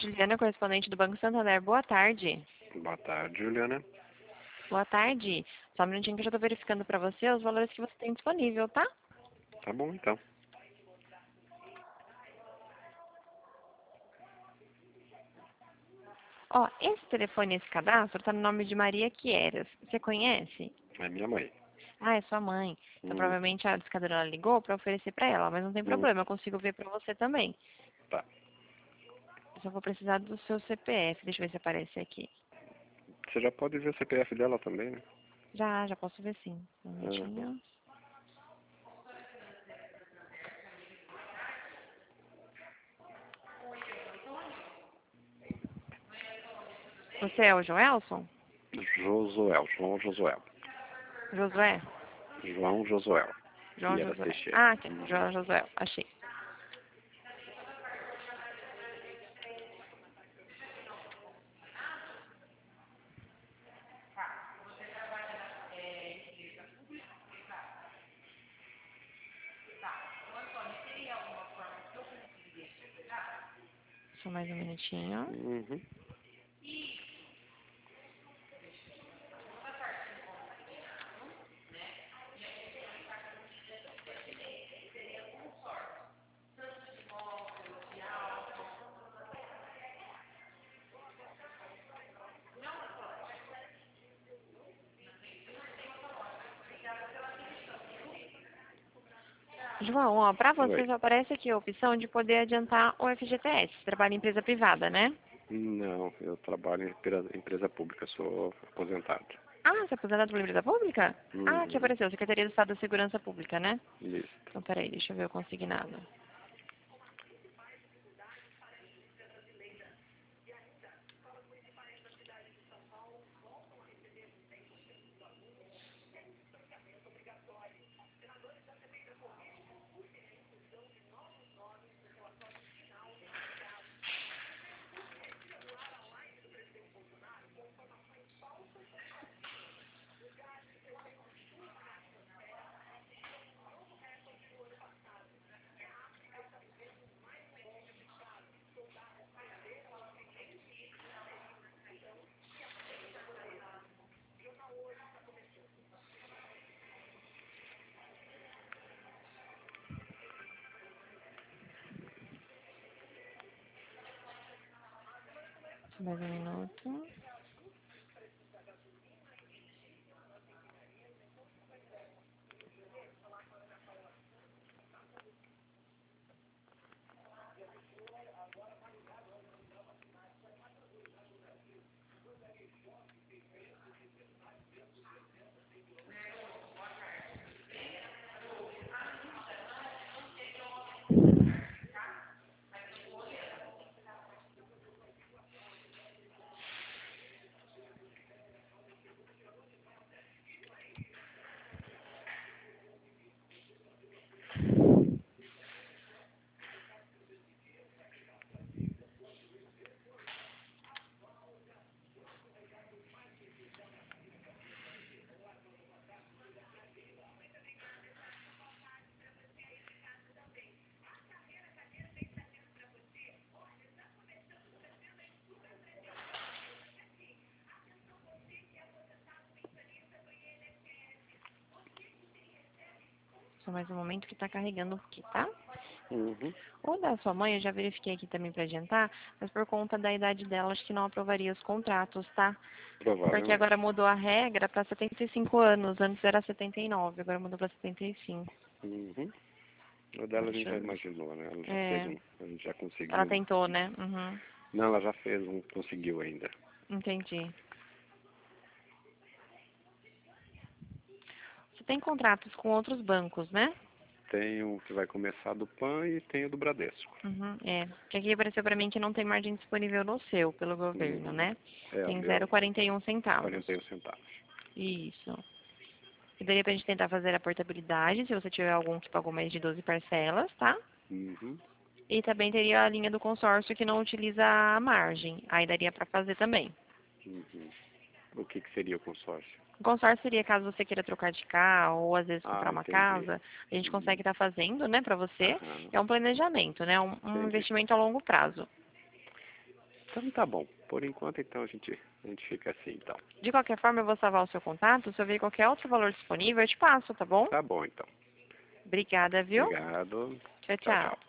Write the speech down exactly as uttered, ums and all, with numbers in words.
Juliana, correspondente do Banco Santander. Boa tarde. Boa tarde, Juliana. Boa tarde. Só um minutinho que eu já estou verificando para você os valores que você tem disponível, tá? Tá bom, então. Ó, esse telefone, esse cadastro, tá no nome de Maria Quieras. Você conhece? É minha mãe. Ah, é sua mãe. Então, Hum, provavelmente a discadora ela ligou para oferecer para ela, mas não tem hum, problema, eu consigo ver para você também. tá. Eu só vou precisar do seu C P F. Deixa eu ver se aparece aqui. Você já pode ver o C P F dela também, né? Já, já posso ver sim. Um Uhum. minutinho. Você é o Joelson? Josuel, João Josuel. Josué? João Josuel. João Vieira Josué. Teixeira. Ah, aqui. Uhum. João Josué. Achei. Só mais um minutinho. Uhum. João, ó, pra você Oi. já aparece aqui a opção de poder adiantar o F G T S. Você trabalha em empresa privada, né? Não, eu trabalho em empresa, empresa pública, sou aposentado. Ah, você é aposentado por empresa pública? Ah, aqui Uhum. apareceu. Secretaria do Estado da Segurança Pública, né? Isso. Então, peraí, deixa eu ver o consignado. Só mais um minuto. Só mais um momento que tá carregando aqui, tá? Uhum. O da sua mãe, eu já verifiquei aqui também para adiantar, mas por conta da idade dela, acho que não aprovaria os contratos, tá? Porque agora Provavelmente. mudou a regra para setenta e cinco anos, antes era setenta e nove, agora mudou para setenta e cinco. Uhum. O dela a gente Deixa já eu ver. imaginou, né? Ela já fez É, um, a gente já ela conseguiu. tentou, né? Uhum, Não, ela já fez um, conseguiu ainda. entendi. Você tem contratos com outros bancos, né? Tem o que vai começar do Pan e tem o do Bradesco. Uhum, é. Porque aqui apareceu para mim que não tem margem disponível no seu, pelo governo, Uhum. né? É, o Tem meu zero vírgula quarenta e um centavos. quarenta e um centavos. Isso. E daria pra gente tentar fazer a portabilidade, se você tiver algum que pagou mais de doze parcelas, tá? Uhum. E também teria a linha do consórcio que não utiliza a margem. Aí daria pra fazer também. Uhum. O que, que seria o consórcio? O consórcio seria caso você queira trocar de carro ou às vezes Ah, comprar uma entendi. casa, a gente consegue Uhum. estar fazendo, né, pra você. Aham, É um planejamento, né, um, um entendi. investimento a longo prazo. Então tá bom. Por enquanto, então, a gente, a gente fica assim, então. De qualquer forma, eu vou salvar o seu contato. Se eu ver qualquer outro valor disponível, eu te passo, tá bom? Tá bom, então. Obrigada, viu? Obrigado. Tchau, Tchau, tchau. tchau.